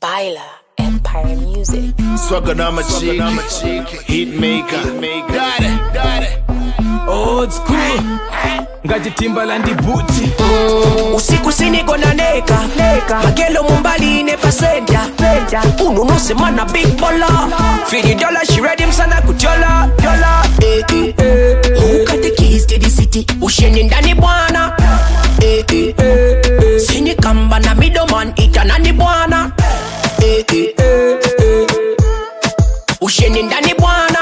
Baila Empire Music. Swagger na machiki, hit maker. Got it. Old school. Ngati Timbaland booty. Usiku siniko na neka Magelo mumbali ne pasenda Uno no semana big baller $50 she ready msana kuchola Who got the keys to the city Usheni ndani bwana Sini kamba na middleman ita nani bwana Usheni ndani bwana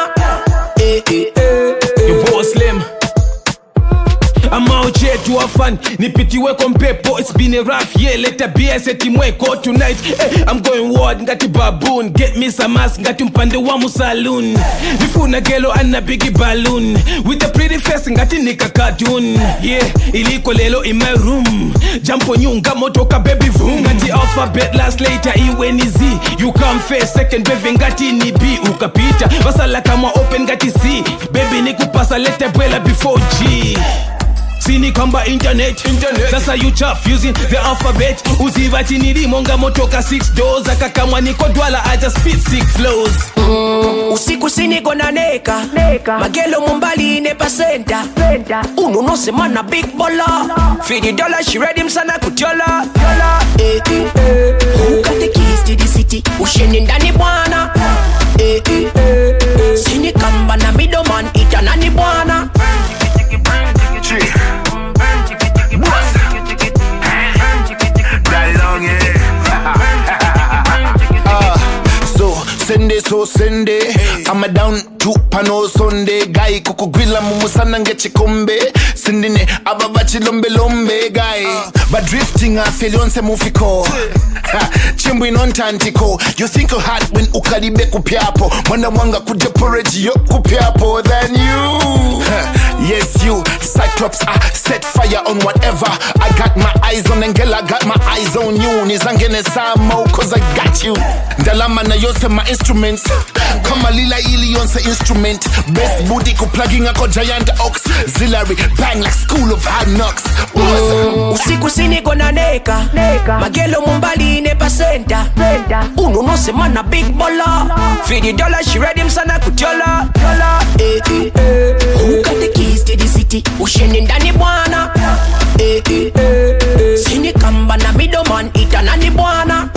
Your boss Slim. I'm out here to have fun. Nipitiwe kwa mpepo. It's been a rough year. Let a beer set imweko tonight. Hey, I'm going ward. Ngati baboon. Get me some mask. Ngati mpande wa musaloon. Nifuna gelo ana biggie balloon. With a pretty face. Ngati nika cartoon. Yeah, iliko lelo in my room. Jump on you. Ngamotoka baby vroom. Ngati alphabet last later. Iwe ni Z. You come first. Second baby ngati ni B. Ukapita. Basala kama open ngati C. Baby nikupasa lete bwela before G. Sini kamba internet. That's how you chuff using the alphabet. Uziva chiniri monga motoka 6 doors. Akakamwa niko dwala I just spit 6 flows. Usiku siniko na neka Magelo mumbali ne pasenda Uno no semana big baller $50 she ready msana kuchola Who got the keys to the city Usheni ndani bwana Sini kamba na middleman ita nani bwana So Sunday, I'm a down to pano Sunday. Guy kuku grilla mumusana ngeche kombe. Sindine ababachi lombe guy. But drifting I feel on se mufiko. Chimbu non tantiko. You think you hard when ukaribe kupiapo. Mwana wanga kuja porridge yo kupiapo. Then you, yes you. Cyclops set fire on whatever. I got my eyes on Engel, I got my eyes on you. Nizangene samo cause I got you. Ndalama na yose my instruments. Kama lila ili yonse instrument. Best booty ku plugging ako giant ox. Zillary bang like school of hard knocks. Usiku siniko na neka Magelo mumbali ne pasenda Uno no semana big baller $50 she ready msana kuchola Who got the keys to the city Usheni ndani bwana Sini kamba na middleman ita nani bwana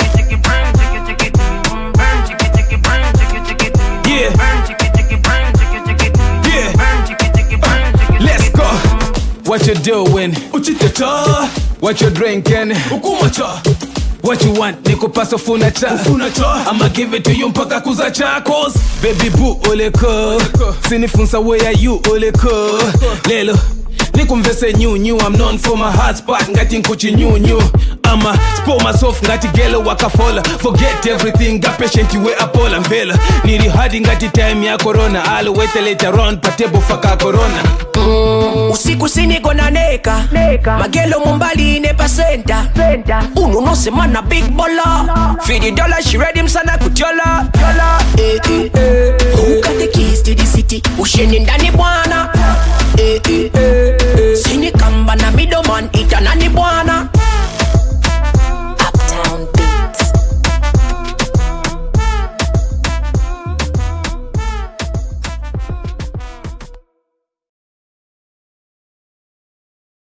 Let's go. What you doing? Uchitata. What you drinking? Ukumacha. What you want? Niko paso funacha. I'ma give it to you mpaka kuza chakos. Baby boo oleko. Sinifunsa where you oleko. Lelo. Nikumvese new. I'm known for my hot spot. Ngati nkuchi new. I'ma spoil myself ngati gelo wakafola. Forget everything. Got patient you wear Apola Vela. Niri hadi ngati time ya corona. I'll wait later on. Patebo faka corona. Usiku siniko na neka Magelo mumbali ne pasenda Uno no semana big baller $50 she ready msana kuchola Who got the keys to the city Usheni ndani bwana Sini kamba na middleman ita nani bwana